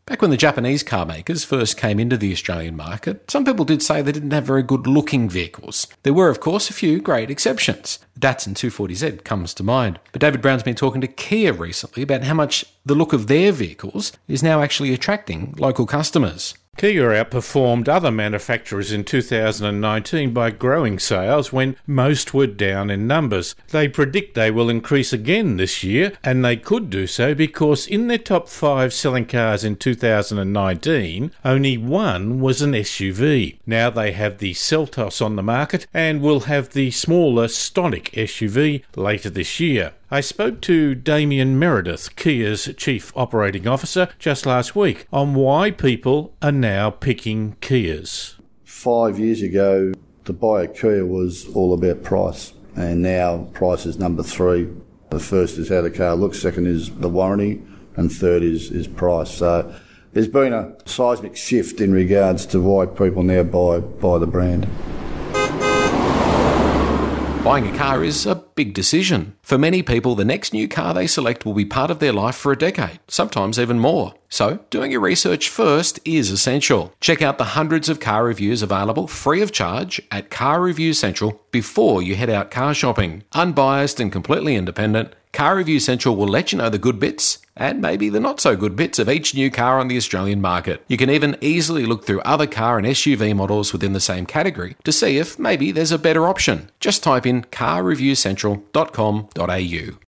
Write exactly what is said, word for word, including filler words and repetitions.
Back when the Japanese car makers first came into the Australian market, some people did say they didn't have very good looking vehicles. There were, of course, a few great exceptions. The Datsun two forty Z comes to mind. But David Brown's been talking to Kia recently about how much the look of their vehicles is now actually attracting local customers. Kia outperformed other manufacturers in two thousand nineteen by growing sales when most were down in numbers. They predict they will increase again this year, and they could do so because in their top five selling cars in two thousand nineteen, only one was an S U V. Now they have the Seltos on the market and will have the smaller Stonic S U V later this year. I spoke to Damien Meredith, Kia's Chief Operating Officer, just last week on why people are now picking Kias. Five years ago, to buy a Kia was all about price, and now price is number three. The first is how the car looks, second is the warranty, and third is, is price. So there's been a seismic shift in regards to why people now buy, buy the brand. Buying a car is a big decision. For many people, the next new car they select will be part of their life for a decade, sometimes even more. So, doing your research first is essential. Check out the hundreds of car reviews available free of charge at Car Review Central before you head out car shopping. Unbiased and completely independent, Car Review Central will let you know the good bits and maybe the not so good bits of each new car on the Australian market. You can even easily look through other car and S U V models within the same category to see if maybe there's a better option. Just type in car review central dot com dot a u.